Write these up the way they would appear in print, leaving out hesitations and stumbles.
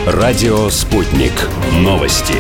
Радио «Спутник». Новости.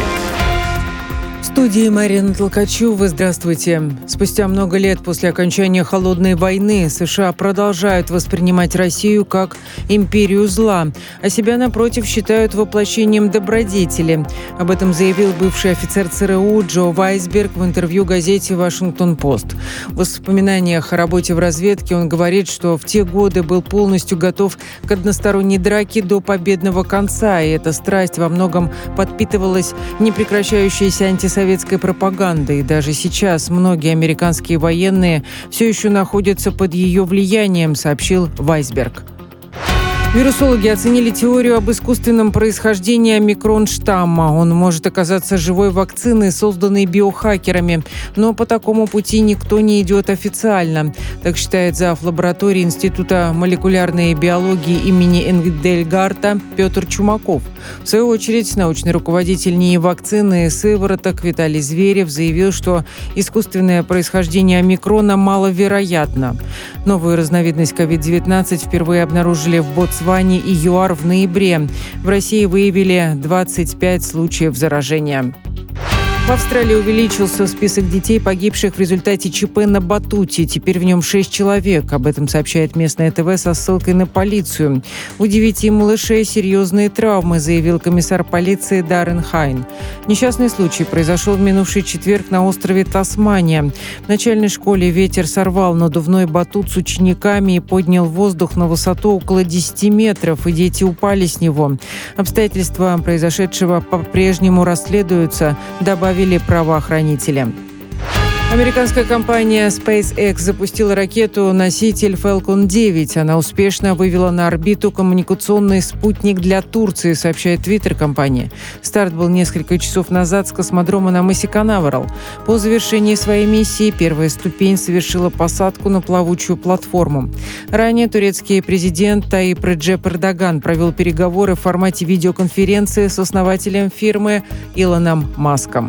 В студии Марина Толкачева. Здравствуйте. Спустя много лет после окончания Холодной войны США продолжают воспринимать Россию как империю зла, а себя, напротив, считают воплощением добродетели. Об этом заявил бывший офицер ЦРУ Джо Вайсберг в интервью газете «Вашингтон-Пост». В воспоминаниях о работе в разведке он говорит, что в те годы был полностью готов к односторонней драке до победного конца, и эта страсть во многом подпитывалась непрекращающейся антисоветской пропагандой. Даже сейчас многие американские военные все еще находятся под ее влиянием, сообщил Вайсберг. Вирусологи оценили теорию об искусственном происхождении омикрон-штамма. Он может оказаться живой вакциной, созданной биохакерами. Но по такому пути никто не идет официально. Так считает зав. Лаборатории Института молекулярной биологии имени Энгельгарта Петр Чумаков. В свою очередь, научный руководитель НИИ вакцины и сывороток Виталий Зверев заявил, что искусственное происхождение омикрона маловероятно. Новую разновидность COVID-19 впервые обнаружили в Ботсване и ЮАР в ноябре. В России выявили 25 случаев заражения. В Австралии увеличился список детей, погибших в результате ЧП на батуте. Теперь в нем 6 человек. Об этом сообщает местное ТВ со ссылкой на полицию. У 9 малышей серьезные травмы, заявил комиссар полиции Даррен Хайн. Несчастный случай произошел в минувший четверг на острове Тасмания. В начальной школе ветер сорвал надувной батут с учениками и поднял воздух на высоту около 10 метров, и дети упали с него. Обстоятельства произошедшего по-прежнему расследуются, добавили правоохранители. Американская компания SpaceX запустила ракету-носитель Falcon 9. Она успешно вывела на орбиту коммуникационный спутник для Турции, сообщает Твиттер компании. Старт был несколько часов назад с космодрома на мысе Канаверал. По завершении своей миссии первая ступень совершила посадку на плавучую платформу. Ранее турецкий президент Таип Реджеп Эрдоган провел переговоры в формате видеоконференции с основателем фирмы Илоном Маском.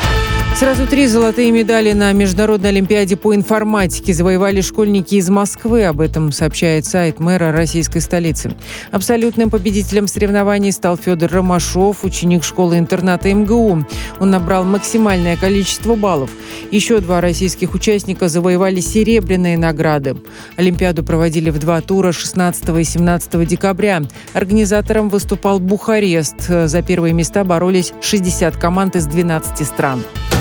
Сразу 3 золотые медали на Международной олимпиаде по информатике завоевали школьники из Москвы. Об этом сообщает сайт мэра российской столицы. Абсолютным победителем соревнований стал Федор Ромашов, ученик школы-интерната МГУ. Он набрал максимальное количество баллов. Еще 2 российских участника завоевали серебряные награды. Олимпиаду проводили в 2 тура 16 и 17 декабря. Организатором выступал Бухарест. За первые места боролись 60 команд из 12 стран.